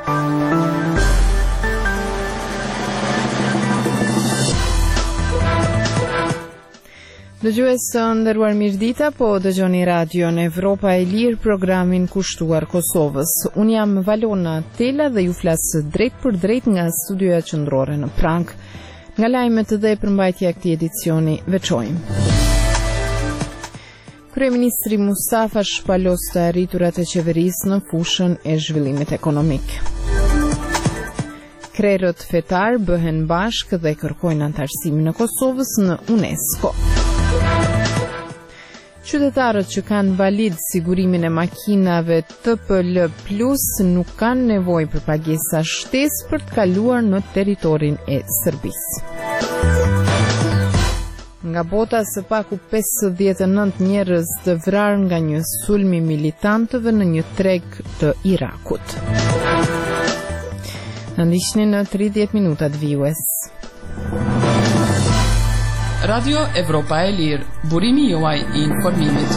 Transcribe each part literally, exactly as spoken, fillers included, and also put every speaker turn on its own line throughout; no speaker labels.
Dëgjues të nderuar mirëdita, po dëgjoni radion Evropa e Lirë, programin kushtuar Kosovës. Unë jam Valona Tela dhe ju flas drejt për drejt nga studioja qendrore në Prag. Nga lajmet dhe përmbajtja e këtij edicioni veçojmë. Kryeministri Mustafa shpalos të arriturat e qeverisë në fushën e zhvillimit ekonomik. Krerët fetar bëhen bashkë dhe kërkojnë antarësimin e Kosovës në UNESCO. Qytetarët që kanë valid sigurimin e makinave T P L plus nuk kanë nevojë për pagesa shtesë për të kaluar në territorin e Serbisë. Nga bota, së paku pesëdhjetë e nëntë njerëz të vrarë nga një sulm i militantëve në një treg të Irakut. Në ndiqni në tridhjetë minutat vijues.
Radio Evropa e Lirë, burimi juaj i informimit.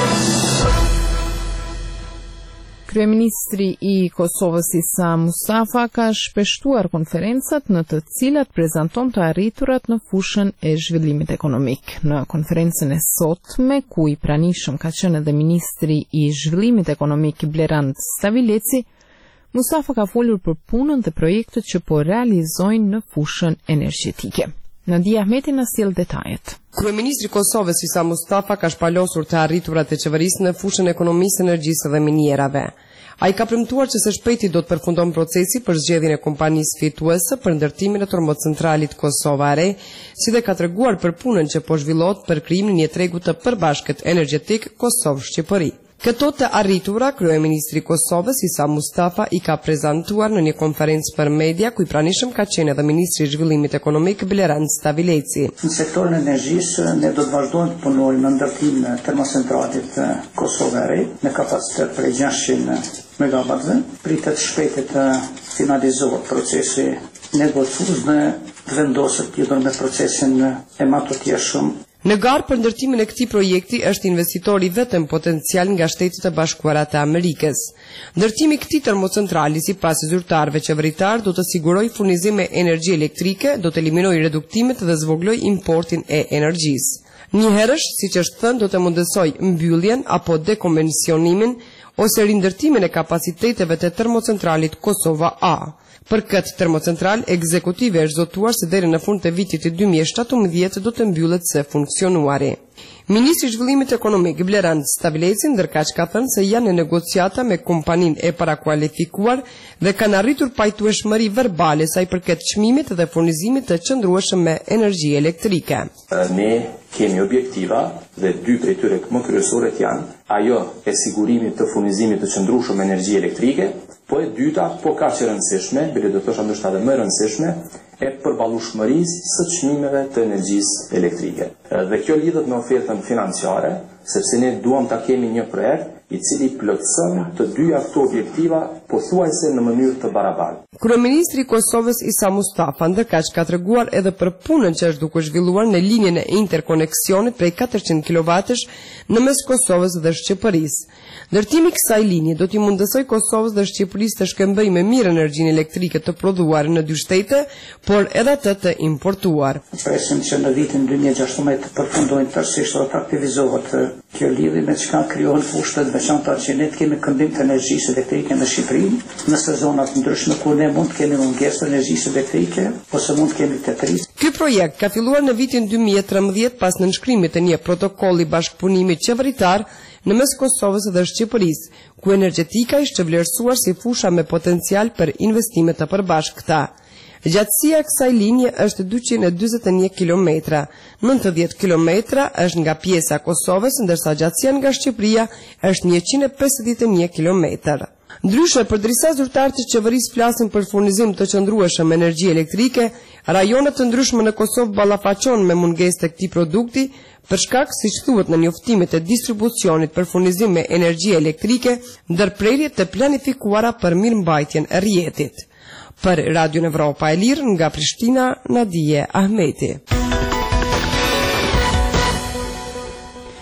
Kryeministri i Kosovës Isa Mustafa ka shpeshtuar konferencat në të cilat prezanton të arriturat në fushën e zhvillimit ekonomik. Në konferencën e sotme, ku i pranishëm ka qenë edhe ministri i zhvillimit ekonomik Blerand Stavileci, Mustafa ka folur për punën dhe projektet që po realizojnë në fushën energjetike. Nadia Ahmeti na sjell detajet.
Kryeministri i Kosovës Isa Mustafa ka shpalosur të arriturat e qeverisë në fushën e ekonomisë, energjisë dhe minierave. Ai ka premtuar që së shpejti do të përfundon procesi për zgjedhjen e kompanisë fituese për ndërtimin e termocentralit Kosova e Re, si dhe ka treguar për punën që po zhvillohet për krijimin e një tregu të përbashkët energjetik Kosovë-Shqipëri. Këto të arritura, kryeministri i Kosovës Isa Mustafa i ka prezantuar në një konferencë për media, ku i pranishëm ka qenë edhe ministri i zhvillimit ekonomik Blerand Stavileci.
Në sektorin e energjisë ne do të vazhdojmë të punojmë në ndërtimin e termocentralit Kosova e Re me kapacitet prej gjashtëqind megawattëve. Pritet shpejt të finalizohet procesi negociues dhe vendoset lidhur me procesin e matutjeshëm.
Në garë për ndërtimin e këtij projekti është investitori vetëm potencial nga Shtetet e Bashkuara të Amerikës. Ndërtimi i këtij termocentrali, sipas zyrtarëve qeveritar, do të sigurojë furnizim me energji elektrike, do të eliminojë reduktimet dhe zvoglojë importin e energjisë. Njëherësh, siç është thënë, do të mundësojë mbylljen apo dekonvensionimin ose rindërtimin e kapaciteteve të termocentralit Kosova A. Për këtë termocentral, ekzekutive është zotuar se deri në fund të vitit të dy mijë e shtatëmbëdhjetë do të mbyllet së funksionuari. Ministri i Zhvillimit Ekonomik Blerand Stavileci ndërkaq ka thënë se janë në negociata me kompaninë e parakualifikuar dhe kanë arritur pajtueshmëri verbale sa i përket çmimit dhe furnizimit të qëndrueshëm me energji elektrike.
Ne kemi objektiva dhe dy prej tyre më kryesorët janë ajo e sigurimit të furnizimit të qëndrueshëm me energji elektrike, po e dyta, po ka që rëndësishme, bile do të thosha ndoshta edhe më rëndësishme, e përballueshmërisë së çmimeve të energjisë elektrike. Dhe kjo lidhet me ofertën financiare, sepse ne duam ta kemi një projekt i cili plotëson të dyja këto objektiva pothuajse në mënyrë të barabartë.
Kryeministri i Kosovës Isa Mustafa ndërkaq ka treguar edhe për punën që është duke zhvilluar në linjën e interkoneksionit prej katërqind kilovatësh në mes Kosovës dhe Shqipërisë. Ndërtimi i kësaj linje do t'i mundësoj Kosovës dhe Shqipërisë të shkëmbejë me mirë energjinë elektrike të prodhuar në dy shtete, por edhe atë të importuar.
Presim që në vitin dy mijë e gjashtëdhjetë të përfundojnë tërësisht dhe të aktivizohet kjo lidhje me çka krijohen fushët veçanta që ne kemi këmbim të energjisë elektrike në Shqipëri, në sezonat ndryshme ku ne mund të kemi mungesë të energjisë elektrike ose mund të kemi tetëri.
Ky projekt ka filluar në vitin dy mijë e trembëdhjetë pas nënshkrimit të një protokolli bashkëpunimi qeveritar në mes Kosovës dhe Shqipërisë, ku energjetika ishte vlerësuar si fusha me potencial për investime të përbashkëta. Gjatësia e kësaj linje është dyqind e dyzet e një kilometra, nëntëdhjetë kilometra është nga pjesa e Kosovës, ndërsa gjatësia nga Shqipëria është njëqind e pesëdhjetë e një kilometër. Ndryshe, përderisa zyrtarët e qeverisë flasin për furnizim të qëndrueshëm me energji elektrike, rajonet të ndryshme në Kosovë ballafaqohen me mungesë të këtij produkti, për shkak, siç thuhet në njoftimet e distribucionit për furnizim me energji elektrike, ndërprerje të planifikuara për mirëmbajtjen e rrjetit. Për Radio Evropa e Lirë nga Prishtina, Nadia Ahmeti.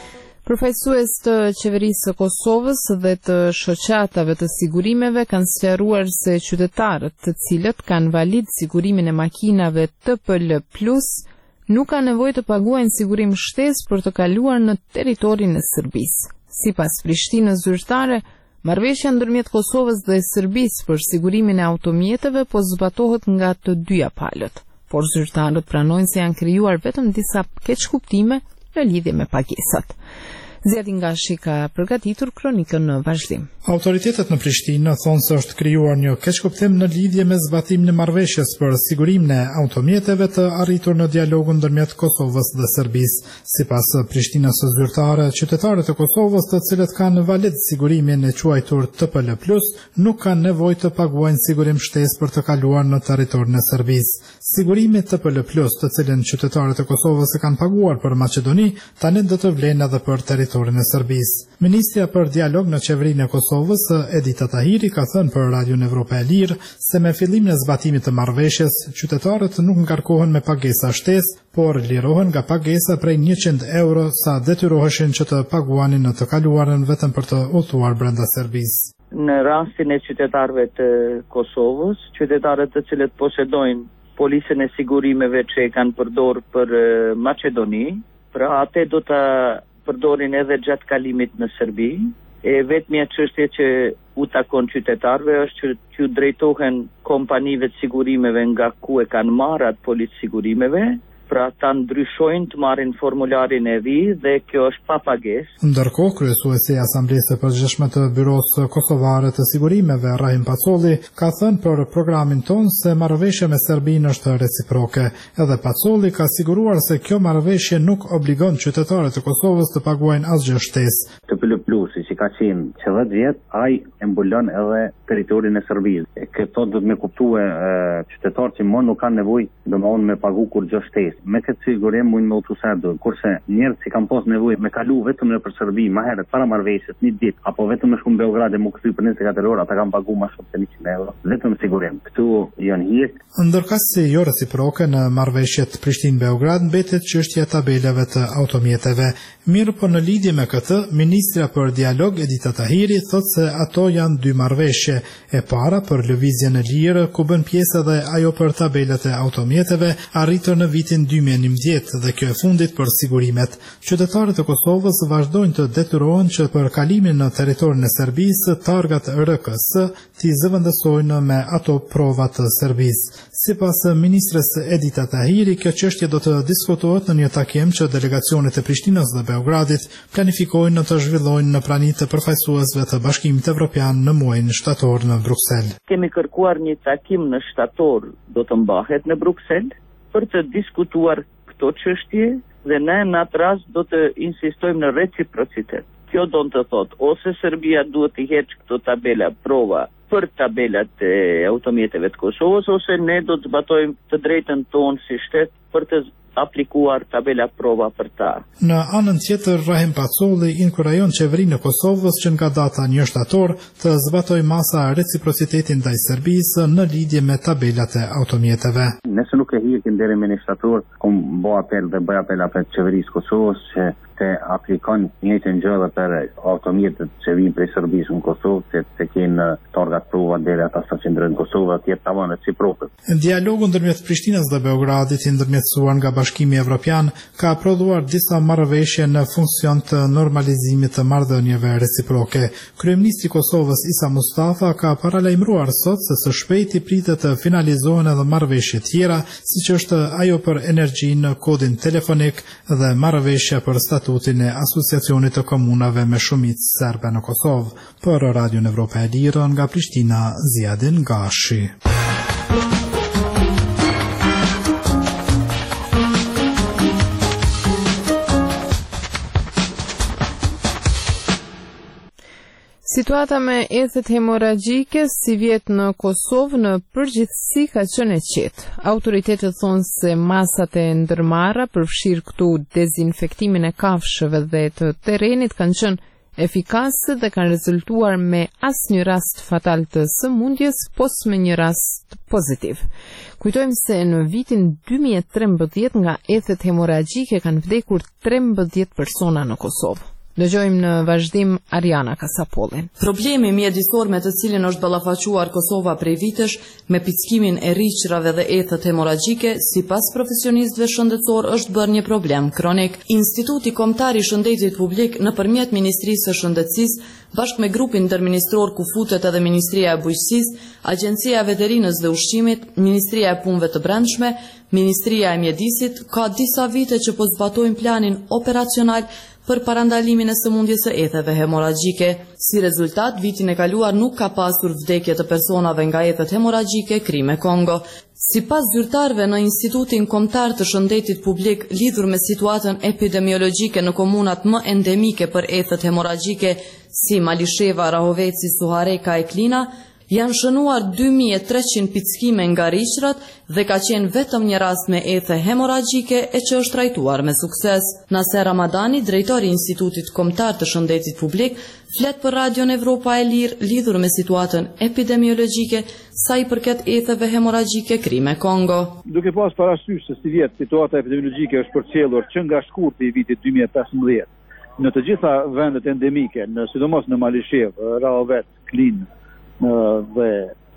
Përfaqësues të qeverisë së Kosovës dhe të shoqatave të sigurimeve kanë sqaruar se qytetarët të cilët kanë valid sigurimin e makinave T P L plus nuk kanë nevojë të paguajnë sigurim shtesë për të kaluar në territorin e Serbisë. Sipas Prishtinës zyrtare, marrëveshja ndërmjet Kosovës dhe Serbisë për sigurimin e automjeteve po zbatohet nga të dyja palët, por zyrtarët pranojnë se janë krijuar vetëm disa keqkuptime në lidhje me pagesat. Zjati Ngashi ka përgatitur kronikën në vazhdim.
Autoritetet në Prishtinë thonë se është krijuar një keqkuptim në lidhje me zbatimin e marrëveshjes për sigurimin e automjeteve të arritur në dialogun ndërmjet Kosovës dhe Serbisë. Sipas Prishtinës së zyrtare, qytetarët e Kosovës të cilët kanë valid sigurimin e quajtur T P L plus nuk kanë nevojë të paguajnë sigurim shtesë për të kaluar në territorin e Serbisë. Sigurimi T P L plus, të cilin qytetarët e Kosovës e kanë paguar për Maqedoni, tani do të vlen edhe për territorin e Serbisë. Ministrja për dialog në qeverinë e Kosovës, Edita Tahiri, ka thënë për Radion Evropa e Lirë se me fillimin e zbatimit të marrëveshjes, qytetarët nuk ngarkohen me pagesa shtesë, por lirohen nga pagesa prej njëqind euro sa detyroheshin që të paguanin në të kaluarën vetëm për të udhëtuar brenda Serbisë.
Në rastin e qytetarëve të Kosovës, qytetarët të cilët posedojnë policën e sigurimeve që e kanë përdorur për Maqedoni, pra atë do të përdorin edhe gjatë kalimit në Serbi. E vetmja çështje që u takon qytetarëve është që t'ju drejtohen kompanive të sigurimeve nga ku e kanë marrë atë policë sigurimeve, pra ta ndryshojnë të marrin formularin e ri dhe kjo është pa pagesë.
Ndërkohë, kryesuesi i Asamblesë së Përgjithshme të Byrosë Kosovare të Sigurimeve, Rahim Pacolli, ka thënë për programin ton se marrëveshja me Serbinë është reciproke. Edhe Pacolli ka siguruar se kjo marrëveshje nuk obligon qytetarët e Kosovës të paguajnë asgjë shtesë.
T P L plus, që ka qenë çelëdhjetë vjet, ai e mbulon edhe territorin e Serbisë. Këto do të më kuptue qytetarët që më nuk kanë nevojë domthonë me pagu kur gjë shtesë. Me këtë sigurim mund me utusado, kurse njerëz që kanë pas nevojë me kalu vetëm në për Serbi, më herët para marrëveshjes, një ditë, apo vetëm në shkumë Beograd e më kthy për njëzet e katër orë, ata kanë pagu më shumë se njëqind euro, vetëm sigurim. Këtu janë hiq.
Ndërkohë se jo reciproke në marrëveshjet Prishtinë-Beograd mbetet çështja e tabelave të automjeteve. Mirë, po në lidhje me këtë, ministra për dialog Edita Tahiri thotë se ato janë dy marrëveshje. E para për lëvizjen e lirë, ku bën pjesë edhe ajo për tabelat e automjeteve, arritur në vitin dy mijë e njëmbëdhjetë dhe kjo e fundit për sigurimet. Qytetarët e Kosovës vazhdojnë të detyrohen që për kalimin në territorin e Serbisë, targat R K S t'i zëvendësojnë me ato prova të Serbisë. Sipas ministres Edita Tahiri, kjo çështje do të diskutohet në një takim që delegacionet e Prishtinës dhe Beogradit planifikojnë të zhvillojnë në prani të përfaqësuesve të Bashkimit Evropian në muajin shtator në Bruksel.
Kemi kërkuar një takim në shtator, do të mbahet në Bruksel për të diskutuar këto çështje dhe ne në atë rast do të insistojmë në reciprocitet. Kjo do të thotë ose Serbia duhet të heqë këto tabela prova për tabelat e automjeteve të Kosovës, ose ne do të zbatojmë të drejtën tonë si shtet për të aplikuar tabela prova për ta.
Në anën tjetër, Rahim Pacolli inkurajon qeverinë e Kosovës që nga data një shtator të zbatoj masa reciprocitetin ndaj Serbisë në lidhje me tabelat e automjeteve.
Nëse nuk e hiqin deri me një shtator, kum bë apel dhe bëj apel për qeverisë Kosovës që të aplikon njëjtën gjë edhe për automjetet që vijnë prej Serbisë në Kosovë, se të kenë targat prova deri ata sa që ndrojnë Kosovë, atje tavan reciproke.
Dialogu ndërmjet Prishtinës dhe Beogradit, i ndërmjetësuar nga Bashkimi Evropian, ka prodhuar disa marrëveshje në funksion të normalizimit të marrëdhënieve reciproke. Kryeministri i Kosovës Isa Mustafa ka paralajmëruar sot se së shpejti pritet të finalizohen edhe marrëveshje tjera, siç është ajo për energjinë, kodin telefonik dhe marrëveshja për statutin e Asociacionit të Komunave me Shumicë Serbe në Kosovë. Për Radion Evropa e Lirë nga Prishtina, Zjati Ngashi.
Situata me ethet hemoragjike si vjet në Kosovë në përgjithësi ka qenë e qetë. Autoritetet thonë se masat e ndërmarra përfshirë këtu dezinfektimin e kafshëve dhe të terrenit kanë qenë efikase dhe kanë rezultuar me asnjë rast fatal të sëmundjes, pos me një rast pozitiv. Kujtojmë se në vitin dy mijë e trembëdhjetë nga ethet hemoragjike kanë vdekur trembëdhjetë persona në Kosovë. Dëgjojmë në vazhdim Ariana Kasapollin.
Problemi mjedisor me të cilin është ballafaquar Kosova prej vitesh me pickimin e rriqrave dhe ethet hemoragjike, sipas profesionistëve shëndetësor është bërë një problem kronik. Instituti Kombëtar i Shëndetit Publik nëpërmjet Ministrisë së Shëndetësisë bashkë me grupin ndërministror ku futet edhe Ministria e Bujqësisë, Agjencia e Veterinës dhe Ushqimit, Ministria e Punëve të Brendshme, Ministria e Mjedisit, ka disa vite që po zbatojnë planin operacional për parandalimin e sëmundjes së etheve hemoragjike. Si rezultat, vitin e kaluar nuk ka pasur vdekje të personave nga ethet hemoragjike krime Kongo. Sipas zyrtarëve në Institutin Kombëtar të Shëndetit Publik lidhur me situatën epidemiologjike në komunat më endemike për ethet hemoragjike si Malisheva, Rahoveci, Suhareka e Klina, janë shënuar dy mijë e treqind pickime nga rriqrat dhe ka qenë vetëm një rast me ethe hemoragjike e që është trajtuar me sukses. Naser Ramadani, drejtori i Institutit Kombëtar të Shëndetit Publik, flet për Radion Evropa e Lirë lidhur me situatën epidemiologjike sa i përket etheve hemoragjike krime Kongo.
Duke pas parasysh se si vjet situata epidemiologjike është përcjellur që nga shkurti i vitit dy mijë e pesëmbëdhjetë në të gjitha vendet endemike, në sidomos në Malishev, Rahovec, Klinë dhe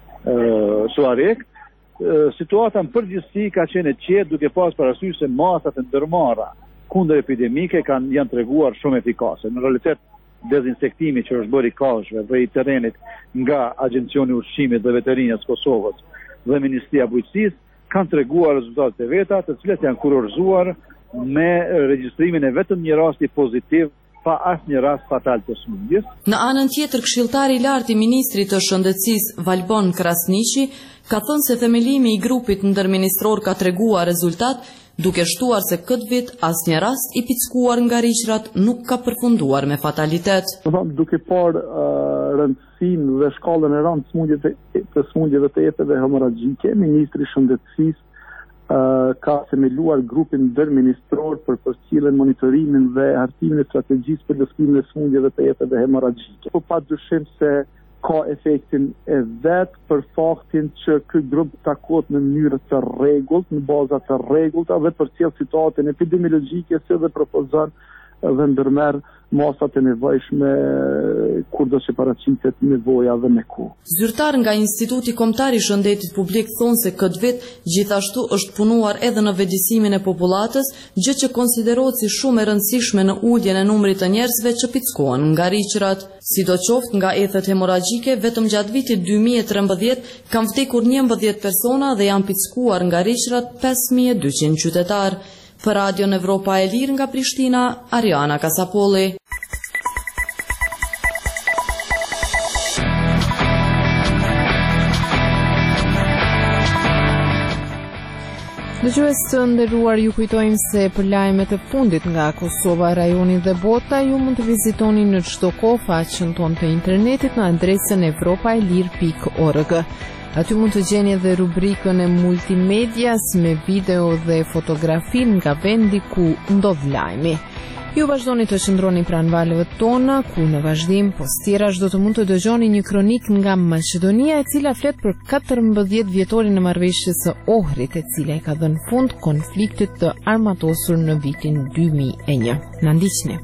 Suarek, situata në përgjithësi ka qenë e qetë duke pas parasysh se masat e ndërmarra kundër epidemike kanë janë treguar shumë efikase. Në realitet, dezinsektimi që është bërë i kafshëve dhe i terrenit nga Agjencioni i Ushqimit dhe Veterinës Kosovës dhe Ministria e Bujqësisë kanë treguar rezultatet e veta, të cilat janë kurorzuar me regjistrimin e vetëm një rasti pozitiv pa asnjë rast fatal të sëmundjes.
Në anën tjetër, këshilltari i lartë i ministrit të Shëndetësisë Valbon Krasniqi ka thënë se themelimi i grupit ndërministror ka treguar rezultat, duke shtuar se këtë vit asnjë rast i pickuar nga rriqrat nuk ka përfunduar me fatalitet.
Duke parë uh, rëndësinë dhe shkallën e rëndë të smundjeve të etheve hemoragjike, ministri i Shëndetësisë Uh, ka themeluar grupin ndërministror për përcjelljen, monitorimin dhe hartimin e strategjisë për luftëtimin e smundjeve të etheve hemoragjike. Po padyshim se ka efektin e vet për faktin që ky grup takohet në mënyrë të rregullt, në baza të rregullta dhe përcjell situatën epidemiologjike si dhe propozon dhe ndërmerr masat e nevojshme kur do të paraqitet nevoja dhe me kohë.
Zyrtar nga Instituti Kombëtar i Shëndetit Publik thonë se këtë vit gjithashtu është punuar edhe në vetëdijsimin e popullatës, gjë që konsiderohet si shumë e rëndësishme në uljen e numrit të njerëzve që pickohen nga rriqrat. Sidoqoftë nga ethet hemoragjike, vetëm gjatë vitit dy mijë e trembëdhjetë kanë vdekur njëmbëdhjetë persona dhe janë pickuar nga rriqrat pesë mijë e dyqind qytetar. Për Radion Evropa e Lirë nga Prishtina, Ariana Kasapolli.
Dëgjues të nderuar, ju kujtojmë se për lajmet e fundit nga Kosova, rajoni dhe bota, ju mund të vizitoni në çdo kohë faqen tonë të internetit në adresën evropaelir pikë org. Aty mund të gjeni edhe rubrikën e multimedias me video dhe fotografi nga vendi ku ndodh lajmi. Ju vazhdoni të qëndroni pranë valëve tona, ku në vazhdim postirash do të mund të dëgjoni një kronik nga Maqedonia, e cila flet për katërmbëdhjetë vjetorin e marrëveshjes së Ohrit, e cila i ka dhënë fund konfliktit të armatosur në vitin dy mijë e një. Na ndiqni.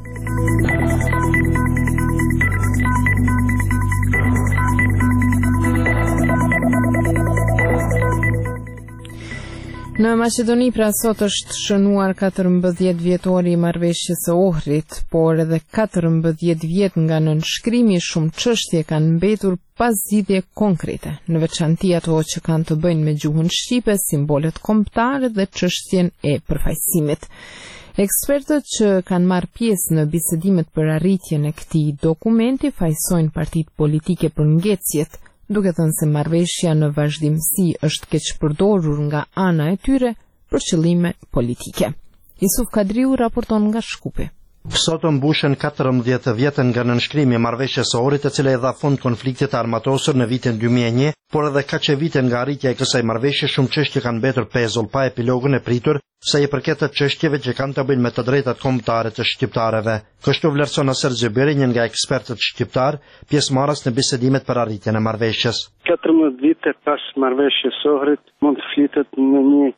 Në Maqedoni pra sot është shënuar katërmbëdhjetë vjetori i marrëveshjes së Ohrit, por edhe katërmbëdhjetë vjet nga nënshkrimi shumë çështje kanë mbetur pa zgjidhje konkrete, në veçanti ato që kanë të bëjnë me gjuhën shqipe, simbolet kombëtare dhe çështjen e përfaqësimit. Ekspertët që kanë marrë pjesë në bisedimet për arritjen e këtij dokumenti fajsojnë partitë politike për ngecjet, duke thënë se marrëveshja në vazhdimsi është keq përdorur nga ana e tyre për qëllime politike. Yusuf Kadriu raporton nga Shkupi.
Sot mbushen katërmbëdhjetë vjet nga nënshkrimi i marrëveshjes së Ohrit, e cila i dha fund konfliktit armatosur në vitin dy mijë e një, por edhe kaq e vite nga arritja e kësaj marrëveshje shumë çështje kanë mbetur pezull pa epilogun e pritur sa i përket të çështjeve që kanë të bëjnë me të drejtat kombëtare të shqiptarëve. Kështu vlerëson Aser Xheberi, një nga ekspertët shqiptar, pjesëmarrës në bisedimet për arritjen e marrëveshjes.
katërmbëdhjetë vite pas marrëveshjes së Ohrit mund të flitet në një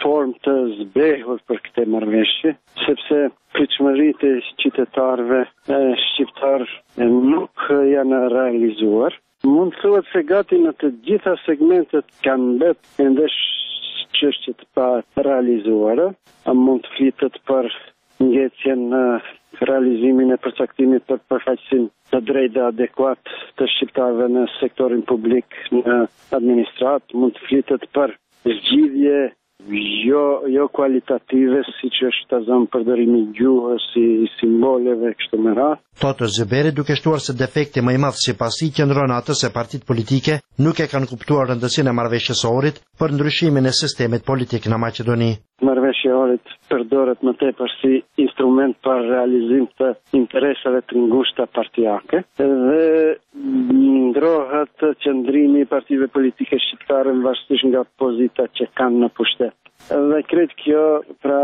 formë të zbehur për këtë marrëveshje, sepse pritshmëritë e qytetarëve shqiptar nuk janë realizuar. Mund të thuhet se gati në të gjitha segmentet kanë mbetë ende çështjet pa realizuara. A mund të flitet për ngecjen në realizimin e përcaktimit për përfaqësim të drejtë adekuat të shqiptarëve në sektorin publik në administrat, mund të flitet për zgjidhje jo jo kualitative, siç është ta zënë përdorimi i gjuhës, si simboleve kështu me radhë.
Toto Zyberi, duke shtuar se defekti më i madh sipas tij qëndron atë se partitë politike nuk e kanë kuptuar rëndësinë e marrëveshjes së Ohrit për ndryshimin e sistemit politik në Maqedoni.
Marrëveshja e Ohrit përdoret më tepër si instrument për realizim të interesave të ngushta partijake dhe ndrohet qëndrimi i partive politike shqiptare varësisht nga pozita që kanë në pushtet. Dhe kretë kjo pra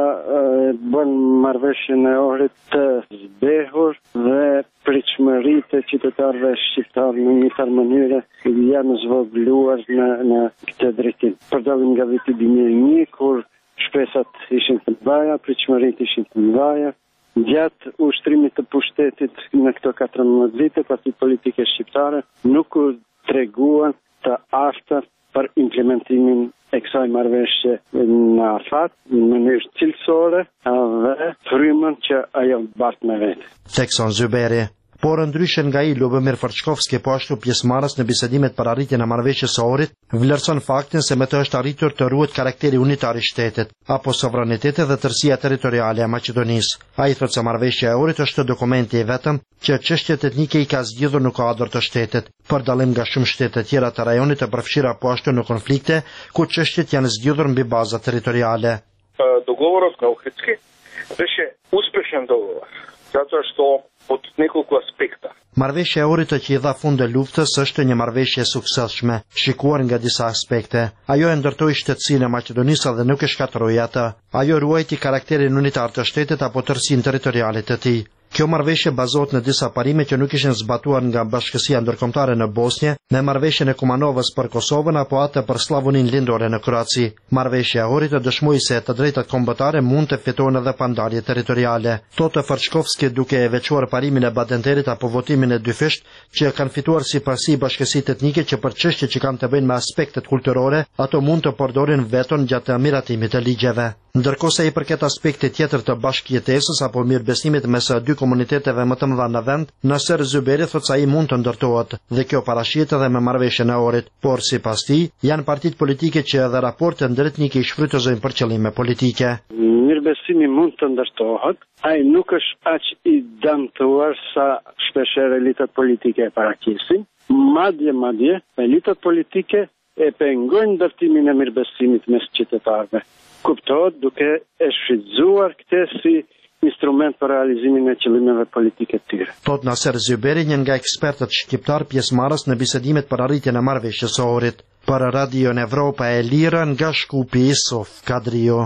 bën marrëveshjen e Ohrit të zbehur dhe pritshmëritë e qytetarëve shqiptar në një farë mënyrë janë zvogëluar në në këtë drejtim. Përdalim nga viti dy mijë e një kur shpresat ishin të mëdha, pritshmëritë ishin të mëdha. Gjatë ushtrimit të pushtetit në këto katërmbëdhjetë vite, partitë politike shqiptare nuk u treguan të afta për implementimin e kësaj marrëveshje në afat, në mënyrë cilësore dhe frymën që ajo bart me vete.
Thekson Zyberi. Por ndryshe nga ai Lubomir Farçkovski, po ashtu pjesëmarrës në bisedimet për arritjen e marrëveshjes së Ohrit, vlerëson faktin se me të është arritur të ruhet karakteri unitar i shtetit apo sovraniteti dhe tërësia territoriale e Maqedonisë. Ai thotë se marrëveshja e Ohrit është dokumenti i vetëm që çështjet etnike i ka zgjidhur në kuadër të shtetit, për dallim nga shumë shtete tjera të rajonit të përfshira po ashtu në konflikte ku çështjet janë zgjidhur mbi baza territoriale.
Договорот на Охридски беше успешен договор, затоа што од неколку аспекта.
Marrëveshja e Ohrit që i dha fund luftës është një marrëveshje e suksesshme, shikuar nga disa aspekte. Ajo e ndërtoi shtetësinë e Maqedonisë dhe nuk e shkatërroi atë. Ajo ruajti karakterin unitar të shtetit apo tërësinë territoriale të tij. Kjo marrëveshje bazohet në disa parime që nuk ishin zbatuar nga Bashkësia Ndërkombëtare në Bosnjë, me marrëveshjen e Kumanovës për Kosovën apo atë për Slavoninë Lindore në Kroaci. Marrëveshja e Ohrit dëshmoi se të drejtat kombëtare mund të fitohen edhe pa ndarje territoriale. Toto Farçkovski, duke e veçuar parimin e Badenterit apo votimin e dyfisht që kanë fituar sipas bashkësitë etnike që për çështje që kanë të bëjnë me aspektet kulturore, ato mund të përdorin veton gjatë miratimit të ligjeve. Ndërkohë sa i përket aspektit tjetër të bashkëjetesës apo mirëbesimit mes dy komuniteteve më të mëdha në vend, Naser Zyberi thotë se ai mund të ndërtohet dhe kjo parashihet edhe me marrëveshjen e Ohrit, por sipas tij janë partitë politike që edhe raportet ndërtnike i shfrytëzojnë për qëllime politike.
Mirëbesimi mund të ndërtohet, ai nuk është aq i dëmtuar sa shpeshherë elitat politike e paraqisin. Madje madje elitat politike e pengojnë ndërtimin e mirëbesimit mes qytetarëve. Kuptohet duke e shfrytzuar këtë si instrument për realizimin e qëllimeve politike të tyre.
Tot Naser Zyberi, një nga ekspertët shqiptar pjesëmarrës në bisedimet për arritjen e marrëveshjes së Ohrit. Për Radion Evropa e Lirë, nga Shkupi, Sof Kadrio.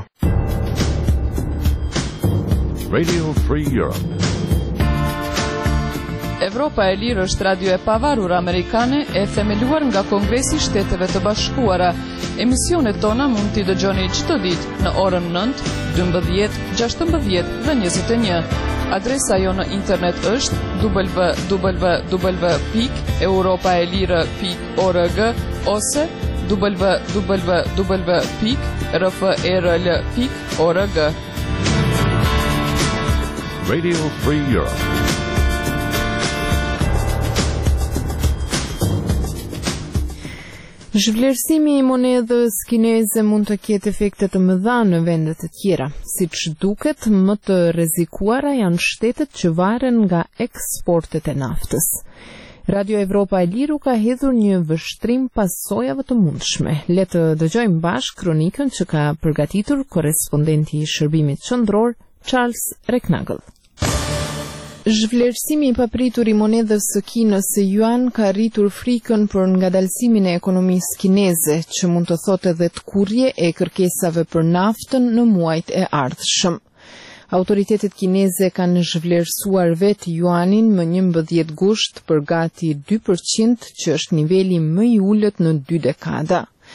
Radio Free Europe.
Evropa e Lirë është radio e pavarur amerikane e themeluar nga Kongresi i Shteteve të Bashkuara. Emisionet tona mund t'i dëgjoni çdo ditë në orën nëntë, dymbëdhjetë, gjashtëmbëdhjetë dhe njëzet e një. Adresa jo në internet është w w w pikë europaelire pikë org ose w w w pikë r f e r l pikë org.
Radio Free Europe.
Zhvlerësimi i monedhës kineze mund të ketë efekte të mëdha në vende të tjera. Siç duket, më të rrezikuara janë shtetet që varen nga eksportet e naftës. Radio Evropa e Liru ka hedhur një vështrim pasojave të mundshme. Le të dëgjojmë bashkë kronikën që ka përgatitur korrespondenti i shërbimit qendror Charles Reknagel. Zhvlerësimi i papritur i monedhës së Kinës së yuan ka rritur frikën për ngadalësimin e ekonomisë kineze, që mund të thotë edhe tkurrje e kërkesave për naftën në muajt e ardhshëm. Autoritetet kineze kanë zhvlerësuar vetë yuanin më njëmbëdhjetë gusht për gati dy përqind, që është niveli më i ulët në dy dekada.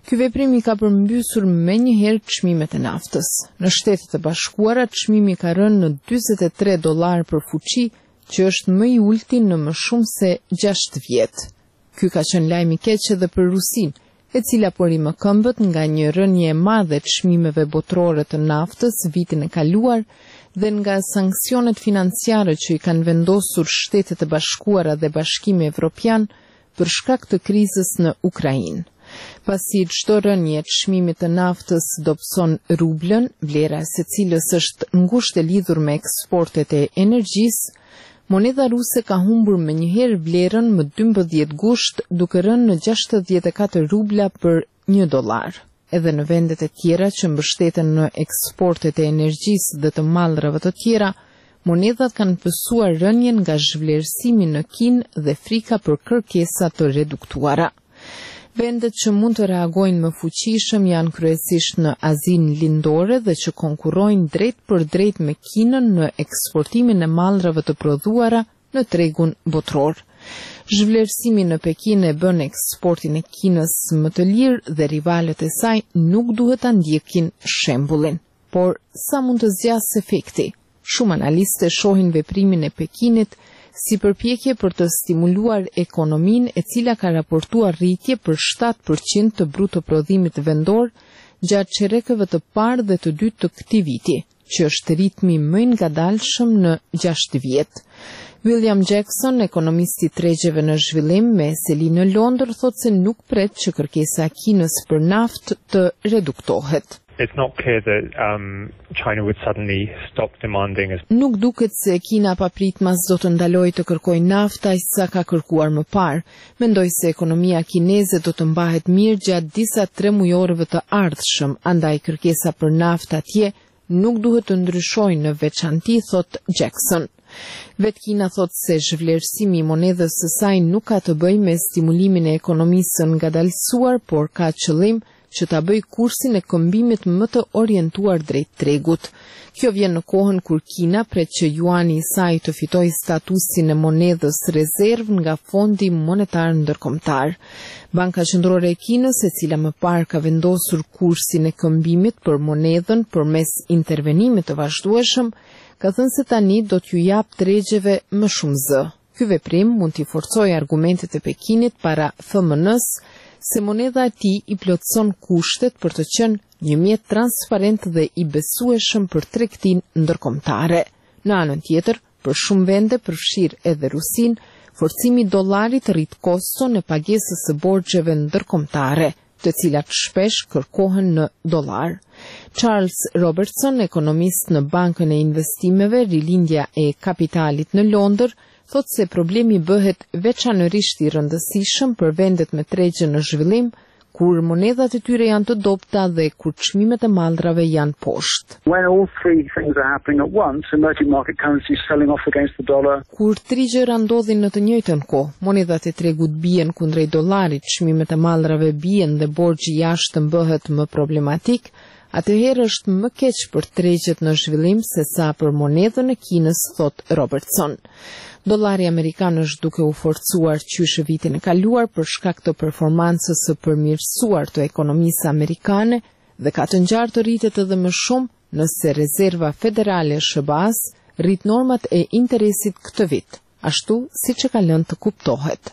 Ky veprim i ka përmbysur menjëherë çmimet e naftës. Në Shtetet e Bashkuara çmimi ka rënë në dyzet e tre dollar për fuqi, që është më i ulti në më shumë se gjashtë vjet. Ky ka qenë lajm i keq edhe për Rusinë, e cila pori më këmbët nga një rënje e madhe të çmimeve botërore të naftës vitin e kaluar dhe nga sanksionet financiare që i kanë vendosur Shtetet e Bashkuara dhe Bashkimi Evropian për shkak të krizës në Ukrainë. Pasi çdo rënje e çmimit të naftës dobëson rublën, vlera e secilës është ngushtë e lidhur me eksportet e energjisë, monedha ruse ka humbur menjëherë vlerën më dymbëdhjetë gusht, duke rënë në gjashtëdhjetë e katër rubla për një dollar. Edhe në vendet e tjera që mbështeten në eksportet e energjisë dhe të mallrave të tjera, monedhat kanë pësuar rënjen nga zhvlerësimi në Kinë dhe frika për kërkesa të reduktuara. Vendet që mund të reagojnë më fuqishëm janë kryesisht në Azinë Lindore dhe që konkurrojnë drejt për drejt me Kinën në eksportimin e mallrave të prodhuara në tregun botror. Zhvlerësimi në Pekin e bën eksportin e Kinës më të lirë dhe rivalet e saj nuk duhet ta ndjekin shembullin. Por sa mund të zgjasë efekti? Shumë analistë shohin veprimin e Pekinit si përpjekje për të stimuluar ekonominë, e cila ka raportuar rritje për shtatë përqind të bruto prodhimit vendor gjatë çerekëve të parë dhe të dytë të këtij viti, që është ritmi më i ngadalshëm në gjashtë vjet. William Jackson, ekonomist i tregjeve në zhvillim me seli në Londër, thotë se nuk pret që kërkesa e Kinës për naftë të reduktohet.
It's not clear that um, China would suddenly stop demanding as...
Nuk duket se Kina papritmas do të ndalojë të kërkojë naftë aq sa ka kërkuar më parë. Mendoj se ekonomia kineze do të mbahet mirë gjatë disa tremujorëve të ardhshëm, andaj kërkesa për naftë atje nuk duhet të ndryshojë në veçanti, thot Jackson. Vet Kina thot se zhvlerësimi i monedhës së saj nuk ka të bëjë me stimulimin e ekonomisë ngadalësuar, por ka qëllim që ta bëj kursin e këmbimit më të orientuar drejt tregut. Kjo vjen në kohën kur Kina pret që juani i saj të fitojë statusin e monedhës rezervë nga Fondi Monetar Ndërkombëtar. Banka Qendrore e Kinës, e cila më parë ka vendosur kursin e këmbimit për monedhën përmes intervenimit të vazhdueshëm, ka thënë se tani do t'ju jap tregjeve më shumë zë. Ky veprim mund t'i forcojë argumentet e Pekinit para F M N-s se monedha e tij i plotëson kushtet për të qenë një mjet transparent dhe i besueshëm për tregtinë ndërkombëtare. Në anën tjetër, për shumë vende, përfshirë edhe Rusinë, forcimi i dollarit rrit koston e pagesës së borxheve ndërkombëtare, të cilat shpesh kërkohen në dollar. Charles Robertson, ekonomist në Bankën e Investimeve Rilindja e Kapitalit në Londër, thot se problemi bëhet veçanërisht i rëndësishëm për vendet me tregje në zhvillim, kur monedhat e tyre janë të dobta dhe kur çmimet e mallrave janë poshtë.
When all three things are happening at once, emerging market currencies selling off against the dollar.
Kur tri gjëra ndodhin në të njëjtën kohë, monedhat e tregut bien kundrejt dollarit, çmimet e mallrave bien dhe borxhi jashtëm bëhet më problematik, atëherë është më keq për tregjet në zhvillim se sa për monedhën e Kinës, thot Robertson. Dollari amerikan është duke u forcuar qysh vitin e kaluar për shkak të performancës së përmirësuar të ekonomisë amerikane dhe ka të ngjarë të rritet edhe më shumë nëse Rezerva Federale e S B A-s rrit normat e interesit këtë vit, ashtu siç e ka lënë të kuptohet.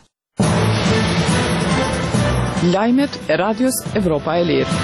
Lajmet e Radios Evropa e Lirë.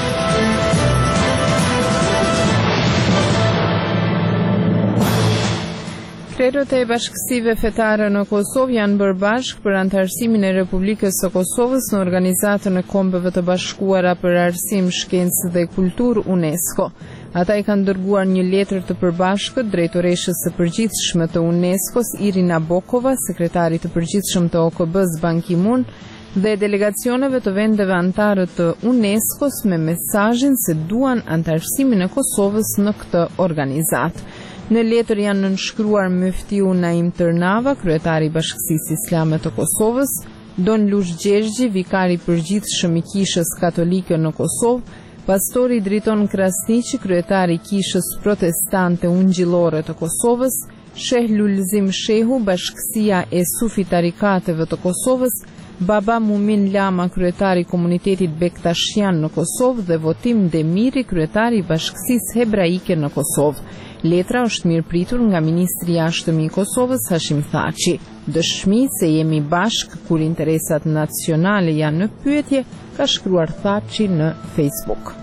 Krerët e bashkësive fetare në Kosovë janë bërë bashkë për antarësimin e Republikës së Kosovës në Organizatën e Kombeve të Bashkuara për Arsim, Shkencë dhe Kulturë UNESCO. Ata i kanë dërguar një letër të përbashkët drejtoreshës së përgjithshme të UNESCO-s Irina Bokova, sekretarit të përgjithshëm të O K B-s Ban Ki-moon dhe delegacioneve të vendeve anëtare të UNESCO-s me mesazhin se duan antarësimin e Kosovës në këtë organizatë. Në letër janë nënshkruar Muftiu Naim Tërnava, kryetari i Bashkësisë Islame të Kosovës, Don Lush Gjergji, vikari përgjithshëm i Kishës Katolike në Kosovë, pastori Driton Krasniqi, kryetari i Kishës Protestante Ungjillore të Kosovës, Sheh Lulzim Shehu, Bashkësia e Sufi Tarikateve të Kosovës, Baba Mumin Lama, kryetari i komunitetit Bektashian në Kosovë dhe Votim Demiri, kryetari i Bashkësisë Hebraike në Kosovë. Letra është mirëpritur nga ministri i jashtëm i Kosovës Hashim Thaçi. Dëshmi se jemi bashk kur interesat nacionale janë në pyetje, ka shkruar Thaçi në Facebook.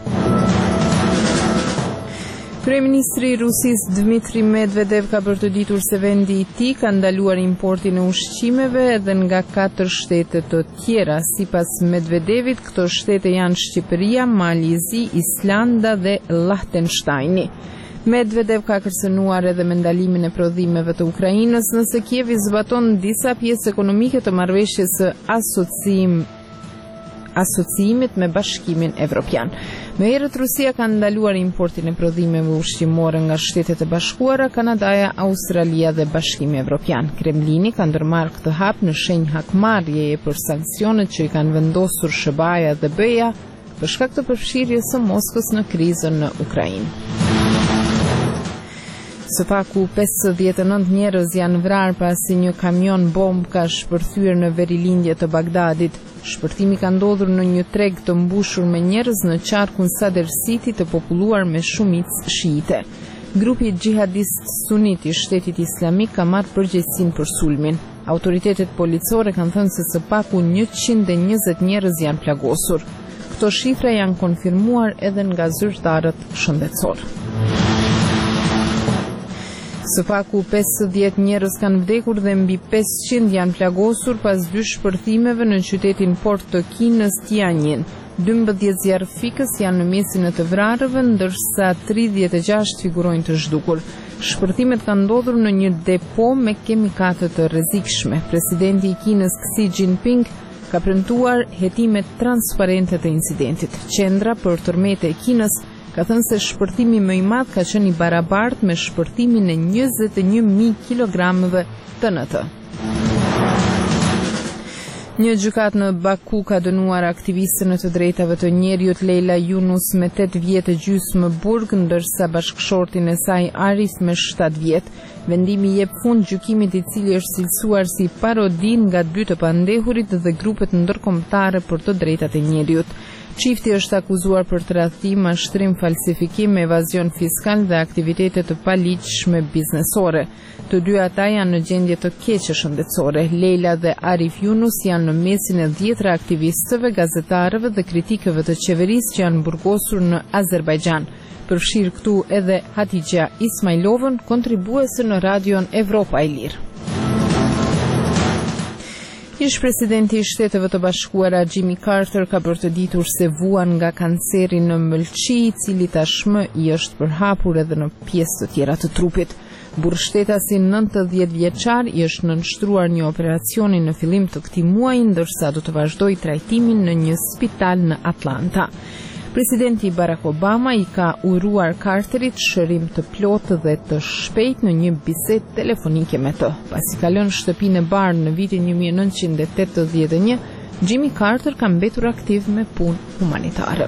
Kryeministri i Rusisë Dmitri Medvedev ka bërtëditur se vendi i tij ka ndaluar importin e ushqimeve edhe nga katër shtete të tjera. Sipas Medvedevit, këto shtete janë Shqipëria, Malizi, Islanda dhe Liechtensteini. Medvedev ka kërcënuar edhe me ndalimin e prodhimeve të Ukrainës nëse Kievi zbaton disa pjesë ekonomike të marrëveshjes së asocim asociimit me Bashkimin Evropian. Më herët Rusia ka ndaluar importin e prodhimeve ushqimore nga Shtetet e Bashkuara, Kanadaja, Australia dhe Bashkimi Evropian. Kremlini ka ndërmarrë këtë hap në shenjë hakmarrjeje për sanksionet që i kanë vendosur S B A-ja dhe B E-ja për shkak të përfshirjes së Moskës në krizën në Ukrainë. Së paku pesëdhjetë e nëntë njerëz janë vrarë pasi një kamion bomb ka shpërthyer në verilindje të Bagdadit. Shpërtimi ka ndodhur në një treg të mbushur me njerëz në qarkun Sadr City të populluar me shumicë shiite. Grupi xhihadist sunit i Shtetit Islamik ka marrë përgjegjësinë për sulmin. Autoritetet policore kanë thënë se së paku njëqind e njëzet njerëz janë plagosur. Këto shifra janë konfirmuar edhe nga zyrtarët shëndetësor. Së paku pesëdhjetë njerëz kanë vdekur dhe mbi pesëqind janë plagosur pas dy shpërthimeve në qytetin port të Kinës Tianjin. dymbëdhjetë zjarrfikës janë në mesin e të vrarëve, ndërsa tridhjetë e gjashtë figurojnë të zhdukur. Shpërthimet kanë ndodhur në një depo me kemikate të rrezikshme. Presidenti i Kinës Xi Jinping ka premtuar hetime transparente të incidentit. Qendra për tërmete e Kinës ka thënë se shpërthimi më i madh ka qenë i barabartë me shpërthimin e njëzet e një mijë kilogramëve T N T. Një gjykatë në Baku ka dënuar aktivistën e të drejtave të njerëzit Leila Yunus me tetë vjet e gjysmë burg, ndërsa bashkëshortin e saj Arif me shtatë vjet. Vendimi jep fund gjykimit i cili është cilësuar si parodi nga dy të pandehurit dhe grupet ndërkombëtare për të drejtat e njerëzit. Çifti është akuzuar për tradhtim, mashtrim, falsifikim, evazion fiskal dhe aktivitete të paligjshme biznesore. Të dy ata janë në gjendje të keqe shëndetësore. Leila dhe Arif Yunus janë në mesin e dhjetra aktivistëve, gazetarëve dhe kritikëve të qeverisë që janë burgosur në Azerbajxhan. Përfshir këtu edhe Hatixha Ismailovën, kontribuese në radion Evropa e Lirë. Ish presidenti i Shteteve të Bashkuara Jimmy Carter ka bërtëditur se vuan nga kanceri në mëlçi, i cili tashmë i është përhapur edhe në pjesë të tjera të trupit. Burrshetasi nëntëdhjetë vjeçar i është nënshtruar një operacioni në fillim të këtij muaji, ndërsa do të vazhdojë trajtimin në një spital në Atlanta. Presidenti Barack Obama i ka uruar Carterit shërim të plotë dhe të shpejt në një bisedë telefonike me të. Pasi ka lënë shtëpinë e Barr në vitin një mijë e nëntëqind e tetëdhjetë e një, Jimmy Carter ka mbetur aktiv me punë humanitare.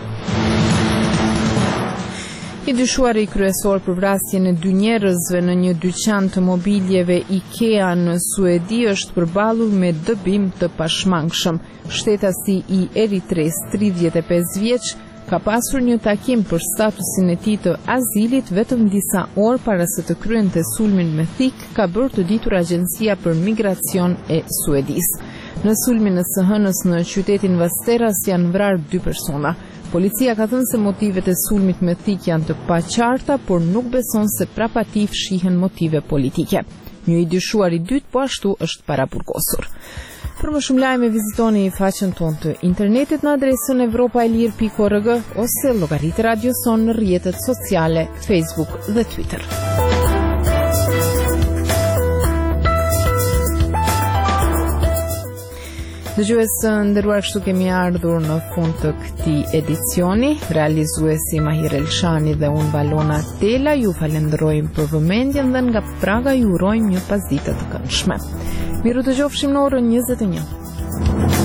I dyshuari kryesor për vrasjen e dy njerëzve në një dyqan të mobiljeve IKEA në Suedi është përballur me dëbim të pashmangshëm. Shtetasi i Eritres, tridhjetë e pesë vjeç, ka pasur një takim për statusin e tij të azilit vetëm disa orë para se të kryente sulmin me thik, ka bërë të ditur Agjencia për Migracion e Suedisë. Në sulmin e së hënës në qytetin Vasteras janë vrarë dy persona. Policia ka thënë se motivet e sulmit me thik janë të paqarta, por nuk beson se prapa tij fshihen motive politike. Një i dyshuar i dytë po ashtu është paraburgosur. Për më shumë lajme vizitoni faqen tonë të internetit në adresën evropa e lirë pikë org ose llogaritë Radio Son në rrjetet sociale Facebook dhe Twitter. Dëgjues të nderuar, kështu kemi ardhur në fund të këtij edicioni. Realizuesi Mahir Elshani dhe unë Valona Tela ju falenderojmë për vëmendjen dhe nga Praga ju urojmë një pasditë të këndshme. Miru të qofshim në orën njëzet e një.